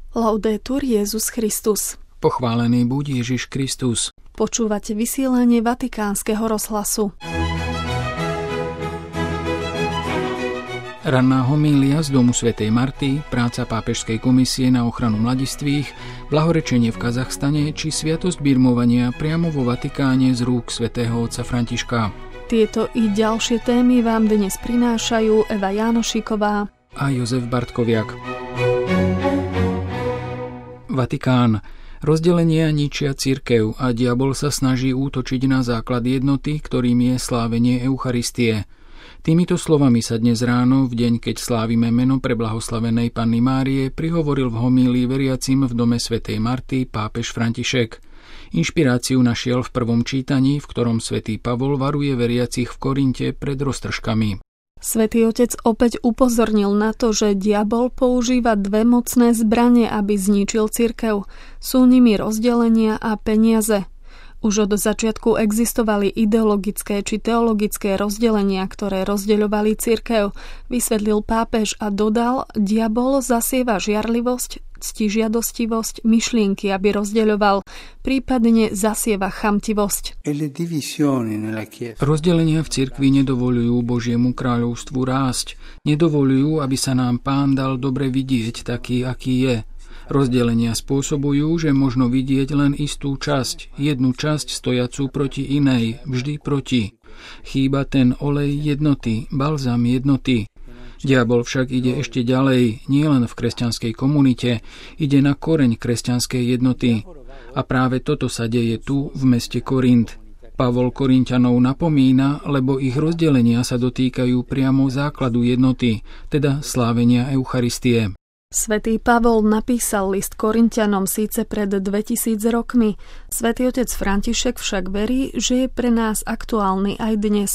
Laudetur Jesus Christus. Pochválený buď Ježiš Kristus. Počúvate vysielanie Vatikánskeho rozhlasu. Ranná homília z domu svätej Marty, práca Pápežskej komisie na ochranu mladistvých, blahorečenie v Kazachstane či sviatosť birmovania priamo vo Vatikáne z rúk svätého otca Františka. Tieto i ďalšie témy vám dnes prinášajú Eva Jánošíková a Jozef Bartkoviak. Vatikán. Rozdelenia ničia cirkev a diabol sa snaží útočiť na základ jednoty, ktorým je slávenie Eucharistie. Týmito slovami sa dnes ráno, v deň, keď slávime meno preblahoslavenej Panny Márie, prihovoril v homílii veriacim v dome svätej Marty pápež František. Inšpiráciu našiel v prvom čítaní, v ktorom svätý Pavol varuje veriacich v Korinte pred roztržkami. Svätý Otec opäť upozornil na to, že diabol používa dve mocné zbrane, aby zničil cirkev. Sú nimi rozdelenia a peniaze. Už od začiatku existovali ideologické či teologické rozdelenia, ktoré rozdeľovali cirkev, vysvetlil pápež a dodal, diabol zasieva žiarlivosť, ctižiadostivosť, myšlienky, aby rozdeľoval, prípadne zasieva chamtivosť. Rozdelenia v cirkvi nedovoľujú Božiemu kráľovstvu rásť, nedovoľujú, aby sa nám Pán dal dobre vidieť taký, aký je. Rozdelenia spôsobujú, že možno vidieť len istú časť, jednu časť stojacú proti inej, vždy proti. Chýba ten olej jednoty, balzam jednoty. Diabol však ide ešte ďalej, nielen v kresťanskej komunite, ide na koreň kresťanskej jednoty. A práve toto sa deje tu, v meste Korint. Pavol Korinťanov napomína, lebo ich rozdelenia sa dotýkajú priamo základu jednoty, teda slávenia Eucharistie. Svätý Pavol napísal list Korinťanom síce pred 2000 rokmi. Svätý otec František však verí, že je pre nás aktuálny aj dnes.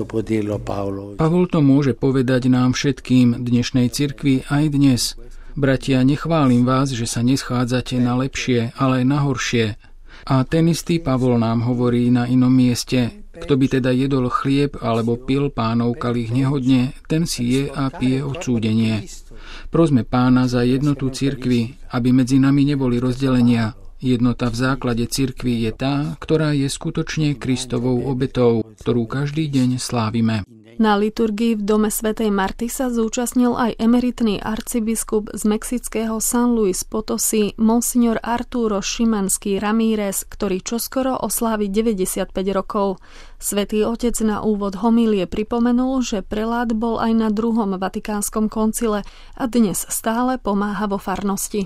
Pavol to môže povedať nám všetkým dnešnej cirkvi aj dnes. Bratia, nechválim vás, že sa neschádzate na lepšie, ale na horšie. A ten istý Pavol nám hovorí na inom mieste. Kto by teda jedol chlieb alebo pil Pánov kalich nehodne, ten si je a pije odsúdenie. Prosme Pána za jednotu cirkvi, aby medzi nami neboli rozdelenia. Jednota v základe cirkvi je tá, ktorá je skutočne Kristovou obetou, ktorú každý deň slávime. Na liturgii v dome svätej Marty sa zúčastnil aj emeritný arcibiskup z mexického San Luis Potosí monsignor Arturo Šimanský Ramírez, ktorý čoskoro oslávi 95 rokov. Svätý Otec na úvod homílie pripomenul, že prelát bol aj na druhom Vatikánskom koncile a dnes stále pomáha vo farnosti.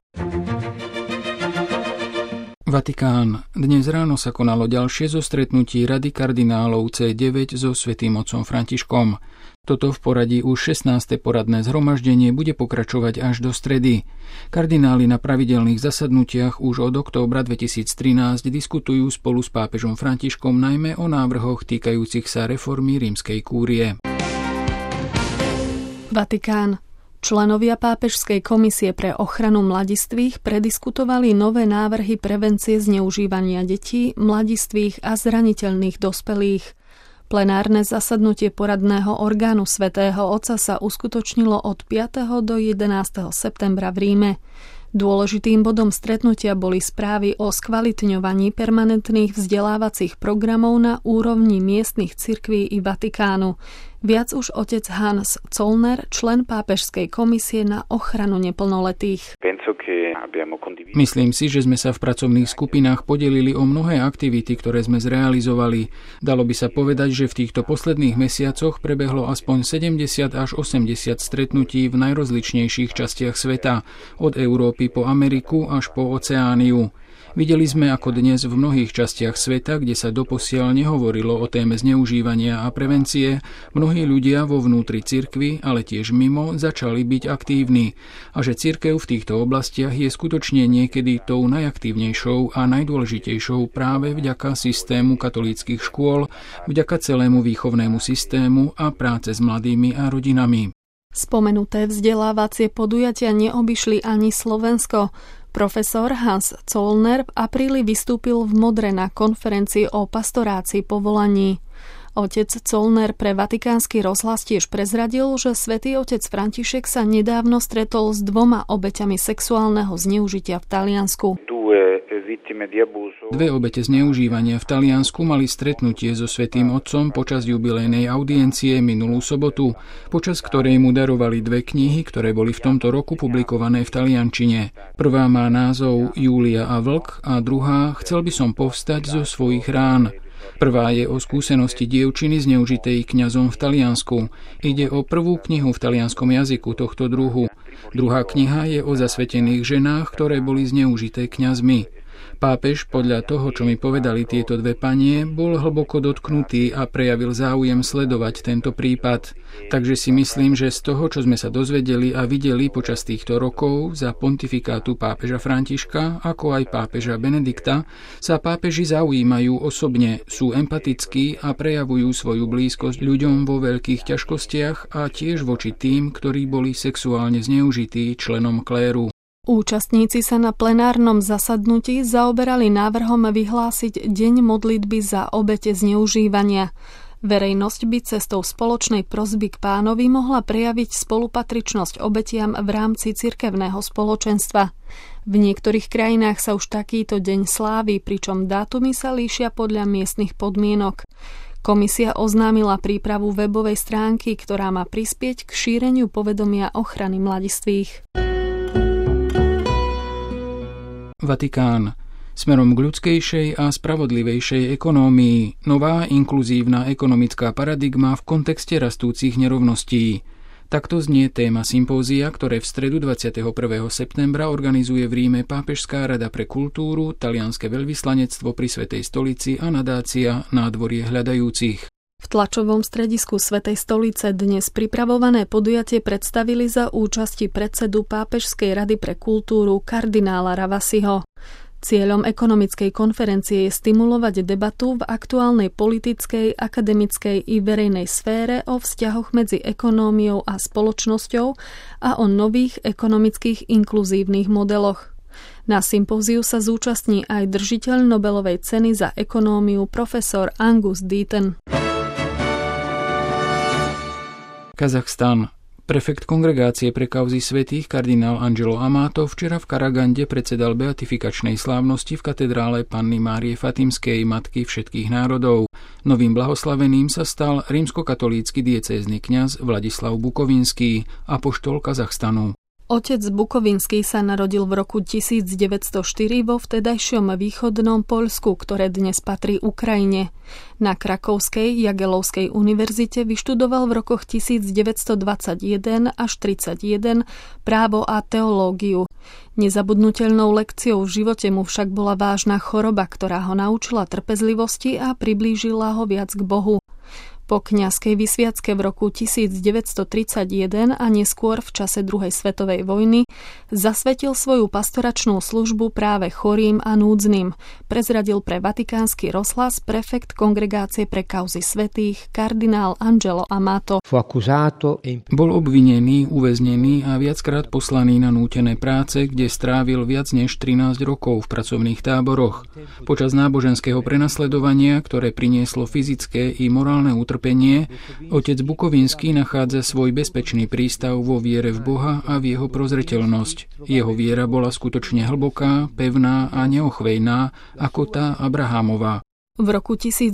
Vatikán. Dnes ráno sa konalo ďalšie zo stretnutí Rady kardinálov C9 so svätým otcom Františkom. Toto v poradí už 16. poradné zhromaždenie bude pokračovať až do stredy. Kardináli na pravidelných zasadnutiach už od októbra 2013 diskutujú spolu s pápežom Františkom najmä o návrhoch týkajúcich sa reformy rímskej kúrie. Vatikán. Členovia Pápežskej komisie pre ochranu mladistvých prediskutovali nové návrhy prevencie zneužívania detí, mladistvých a zraniteľných dospelých. Plenárne zasadnutie poradného orgánu Svätého Otca sa uskutočnilo od 5. do 11. septembra v Ríme. Dôležitým bodom stretnutia boli správy o skvalitňovaní permanentných vzdelávacích programov na úrovni miestnych cirkví i Vatikánu. Viac už otec Hans Zollner, člen Pápežskej komisie na ochranu neplnoletých. Myslím si, že sme sa v pracovných skupinách podelili o mnohé aktivity, ktoré sme zrealizovali. Dalo by sa povedať, že v týchto posledných mesiacoch prebehlo aspoň 70 až 80 stretnutí v najrozličnejších častiach sveta, od Európy po Ameriku až po Oceániu. Videli sme, ako dnes v mnohých častiach sveta, kde sa doposiaľ nehovorilo o téme zneužívania a prevencie, mnohí ľudia vo vnútri cirkvi, ale tiež mimo, začali byť aktívni. A že cirkev v týchto oblastiach je skutočne niekedy tou najaktívnejšou a najdôležitejšou práve vďaka systému katolíckych škôl, vďaka celému výchovnému systému a práce s mladými a rodinami. Spomenuté vzdelávacie podujatia neobyšli ani Slovensko. Profesor Hans Zollner v apríli vystúpil v Modre na konferencii o pastorácii povolaní. Otec Zollner pre Vatikánsky rozhlas tiež prezradil, že svätý otec František sa nedávno stretol s 2 obeťami sexuálneho zneužitia v Taliansku. 2 obete zneužívania v Taliansku mali stretnutie so svätým otcom počas jubilejnej audiencie minulú sobotu, počas ktorej mu darovali 2 knihy, ktoré boli v tomto roku publikované v taliančine. Prvá má názov Júlia a vlk a druhá Chcel by som povstať zo svojich rán. Prvá je o skúsenosti dievčiny zneužitej kňazom v Taliansku. Ide o prvú knihu v talianskom jazyku tohto druhu. Druhá kniha je o zasvetených ženách, ktoré boli zneužité kňazmi. Pápež, podľa toho, čo mi povedali tieto 2 panie, bol hlboko dotknutý a prejavil záujem sledovať tento prípad. Takže si myslím, že z toho, čo sme sa dozvedeli a videli počas týchto rokov za pontifikátu pápeža Františka, ako aj pápeža Benedikta, sa pápeži zaujímajú osobne, sú empatickí a prejavujú svoju blízkosť ľuďom vo veľkých ťažkostiach a tiež voči tým, ktorí boli sexuálne zneužití členom kléru. Účastníci sa na plenárnom zasadnutí zaoberali návrhom vyhlásiť deň modlitby za obete zneužívania. Verejnosť by cestou spoločnej prosby k Pánovi mohla prejaviť spolupatričnosť obetiam v rámci cirkevného spoločenstva. V niektorých krajinách sa už takýto deň slávi, pričom dátumy sa líšia podľa miestnych podmienok. Komisia oznámila prípravu webovej stránky, ktorá má prispieť k šíreniu povedomia ochrany mladistvých. Vatikán. Smerom k ľudskejšej a spravodlivejšej ekonómii. Nová inkluzívna ekonomická paradigma v kontexte rastúcich nerovností. Takto znie téma sympózia, ktoré v stredu 21. septembra organizuje v Ríme Pápežská rada pre kultúru, talianske veľvyslanectvo pri Svätej stolici a nadácia Nádvorie hľadajúcich. V tlačovom stredisku Svätej stolice dnes pripravované podujatie predstavili za účasti predsedu Pápežskej rady pre kultúru kardinála Ravasiho. Cieľom ekonomickej konferencie je stimulovať debatu v aktuálnej politickej, akademickej i verejnej sfére o vzťahoch medzi ekonómiou a spoločnosťou a o nových ekonomických inkluzívnych modeloch. Na sympóziu sa zúčastní aj držiteľ Nobelovej ceny za ekonómiu profesor Angus Deaton. Kazachstan. Prefekt Kongregácie pre kauzy svätých kardinál Angelo Amato včera v Karagande predsedal beatifikačnej slávnosti v katedrále Panny Márie Fatimskej, matky všetkých národov. Novým blahoslaveným sa stal rímskokatolícky diecézny kňaz Vladislav Bukovinský, apoštol Kazachstanu. Otec Bukovinský sa narodil v roku 1904 vo vtedajšom východnom Poľsku, ktoré dnes patrí Ukrajine. Na Krakovskej Jagelovskej univerzite vyštudoval v rokoch 1921 až 1931 právo a teológiu. Nezabudnutelnou lekciou v živote mu však bola vážna choroba, ktorá ho naučila trpezlivosti a priblížila ho viac k Bohu. Po kňazskej vysviacke v roku 1931 a neskôr v čase druhej svetovej vojny zasvetil svoju pastoračnú službu práve chorým a núdznym, prezradil pre Vatikánsky rozhlas prefekt Kongregácie pre kauzy svätých kardinál Angelo Amato. Bol obvinený, uväznený a viackrát poslaný na nútené práce, kde strávil viac než 13 rokov v pracovných táboroch. Počas náboženského prenasledovania, ktoré prinieslo fyzické i morálne utrpenie, otec Bukovinský nachádza svoj bezpečný prístav vo viere v Boha a v jeho prozreteľnosť. Jeho viera bola skutočne hlboká, pevná a neochvejná, ako tá Abrahámová. V roku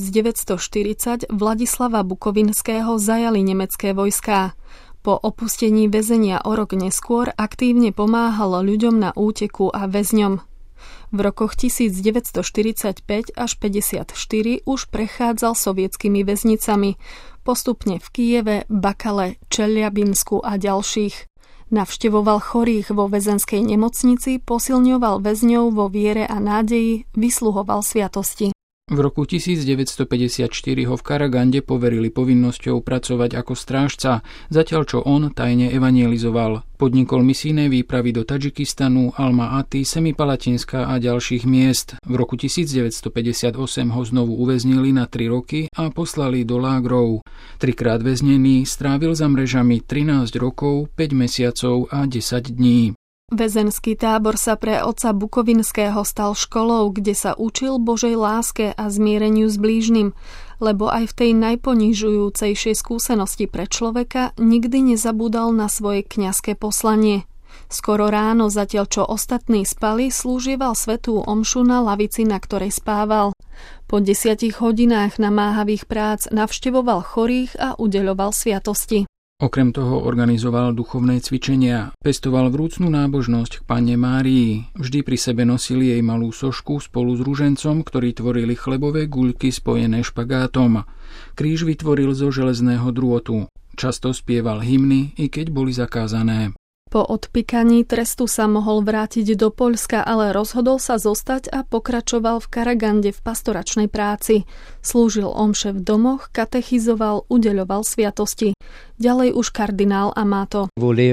1940 Vladislava Bukovinského zajali nemecké vojská. Po opustení väzenia o rok neskôr aktívne pomáhal ľuďom na úteku a väzňom. V rokoch 1945 až 54 už prechádzal sovietskými väznicami, postupne v Kyjeve, Bakale, Čeliabinsku a ďalších. Navštevoval chorých vo väzenskej nemocnici, posilňoval väzňov vo viere a nádeji, vysluhoval sviatosti. V roku 1954 ho v Karagande poverili povinnosťou pracovať ako strážca, zatiaľ čo on tajne evangelizoval. Podnikol misijné výpravy do Tadžikistanu, Alma-Aty, Semipalatinska a ďalších miest. V roku 1958 ho znovu uväznili na 3 roky a poslali do lágrov. 3-krát väznený strávil za mrežami 13 rokov, 5 mesiacov a 10 dní. Väzenský tábor sa pre otca Bukovinského stal školou, kde sa učil Božej láske a zmiereniu s blížnym lebo aj v tej najponižujúcejšej skúsenosti pre človeka nikdy nezabúdal na svoje kňazské poslanie. Skoro ráno, zatiaľ čo ostatní spali, slúžieval svätú omšu na lavici, na ktorej spával. Po 10 hodinách namáhavých prác navštevoval chorých a udeľoval sviatosti. Okrem toho organizoval duchovné cvičenia, pestoval vrúcnu nábožnosť k Panne Márii, vždy pri sebe nosil jej malú sošku spolu s ružencom, ktorí tvorili chlebové guľky spojené špagátom. Kríž vytvoril zo železného drôtu. Často spieval hymny, i keď boli zakázané. Po odpykaní trestu sa mohol vrátiť do Poľska, ale rozhodol sa zostať a pokračoval v Karagande v pastoračnej práci. Slúžil omše v domoch, katechizoval, udeľoval sviatosti. Ďalej už kardinál Amato.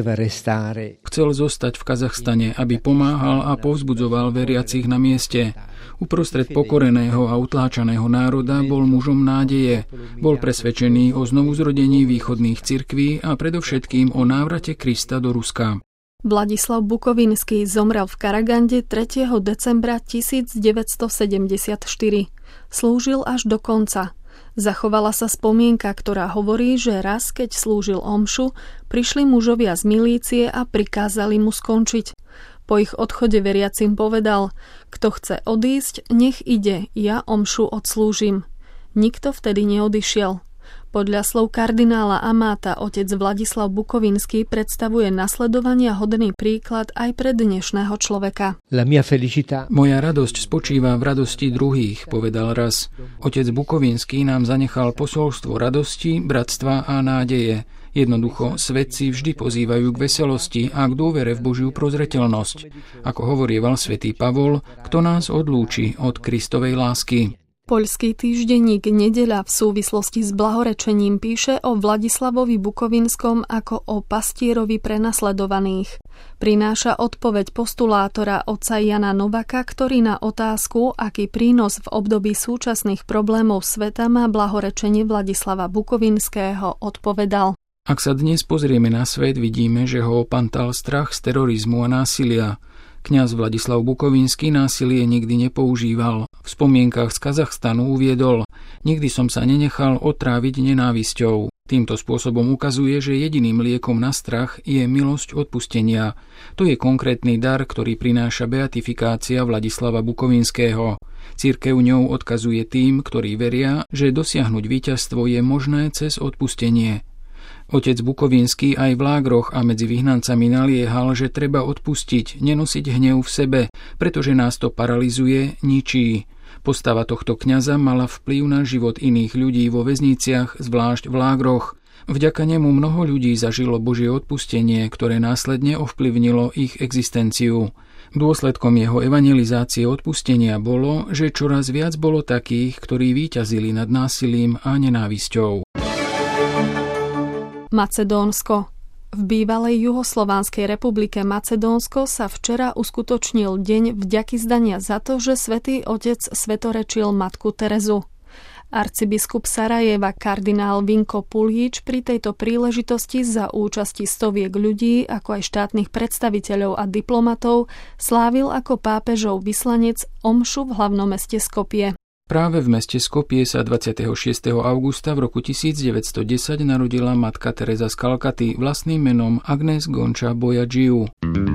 Chcel zostať v Kazachstane, aby pomáhal a povzbudzoval veriacich na mieste. Uprostred pokoreného a utláčaného národa bol mužom nádeje. Bol presvedčený o znovuzrodení východných cirkví a predovšetkým o návrate Krista do Ruska. Vladislav Bukovinský zomrel v Karagande 3. decembra 1974. Slúžil až do konca. Zachovala sa spomienka, ktorá hovorí, že raz, keď slúžil omšu, prišli mužovia z milície a prikázali mu skončiť. Po ich odchode veriacim povedal: kto chce odísť, nech ide, ja omšu odslúžim. Nikto vtedy neodišiel. Podľa slov kardinála Amáta otec Vladislav Bukovinský predstavuje nasledovania hodný príklad aj pre dnešného človeka. Moja radosť spočíva v radosti druhých, povedal raz. Otec Bukovinský nám zanechal posolstvo radosti, bratstva a nádeje. Jednoducho, svetci vždy pozývajú k veselosti a k dôvere v Božiu prozreteľnosť. Ako hovorieval svätý Pavol, kto nás odlúči od Kristovej lásky. Poľský týždenník Nedeľa v súvislosti s blahorečením píše o Vladislavovi Bukovinskom ako o pastierovi prenasledovaných. Prináša odpoveď postulátora otca Jana Novaka, ktorý na otázku, aký prínos v období súčasných problémov sveta má blahorečenie Vladislava Bukovinského, odpovedal: Ak sa dnes pozrieme na svet, vidíme, že ho opantal strach z terorizmu a násilia. Kňaz Vladislav Bukovinský násilie nikdy nepoužíval. V spomienkach z Kazachstanu uviedol: nikdy som sa nenechal otráviť nenávisťou. Týmto spôsobom ukazuje, že jediným liekom na strach je milosť odpustenia. To je konkrétny dar, ktorý prináša beatifikácia Vladislava Bukovinského. Cirkev ňou odkazuje tým, ktorí veria, že dosiahnuť víťazstvo je možné cez odpustenie. Otec Bukovinský aj v lágroch a medzi vyhnancami naliehal, že treba odpustiť, nenosiť hnev v sebe, pretože nás to paralizuje, ničí. Postava tohto kňaza mala vplyv na život iných ľudí vo väzniciach, zvlášť v lágroch. Vďaka nemu mnoho ľudí zažilo Božie odpustenie, ktoré následne ovplyvnilo ich existenciu. Dôsledkom jeho evangelizácie odpustenia bolo, že čoraz viac bolo takých, ktorí víťazili nad násilím a nenávisťou. Macedónsko. V bývalej Juhoslovanskej republike Macedónsko sa včera uskutočnil deň vďakyzdania za to, že Svätý Otec svetorečil matku Terezu. Arcibiskup Sarajeva kardinál Vinko Puljič pri tejto príležitosti za účasti stoviek ľudí, ako aj štátnych predstaviteľov a diplomatov, slávil ako pápežov vyslanec omšu v hlavnom meste Skopje. Práve v meste Skopje sa 26. augusta v roku 1910 narodila matka Tereza z Kalkaty vlastným menom Agnes Gonča Bojagiu.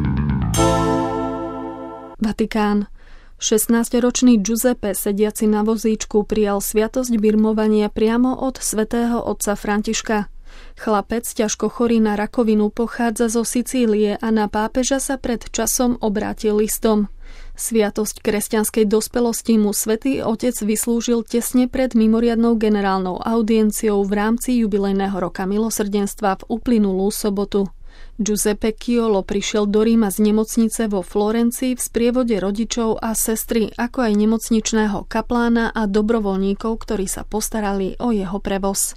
Vatikán. 16-ročný Giuseppe, sediaci na vozíčku, prijal sviatosť birmovania priamo od svätého otca Františka. Chlapec, ťažko chorý na rakovinu, pochádza zo Sicílie a na pápeža sa pred časom obrátil listom. Sviatosť kresťanskej dospelosti mu Svätý Otec vyslúžil tesne pred mimoriadnou generálnou audienciou v rámci jubilejného roka milosrdenstva v uplynulú sobotu. Giuseppe Chiolo prišiel do Ríma z nemocnice vo Florencii v sprievode rodičov a sestry, ako aj nemocničného kaplána a dobrovoľníkov, ktorí sa postarali o jeho prevoz.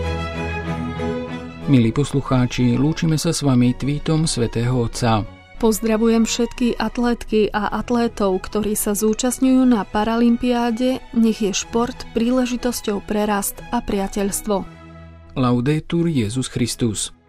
Milí poslucháči, lúčime sa s vami tweetom Svätého Otca. Pozdravujem všetky atlétky a atlétov, ktorí sa zúčastňujú na Paralympiáde. Nech je šport príležitosťou pre rast a priateľstvo. Laudetur Jesus Christus.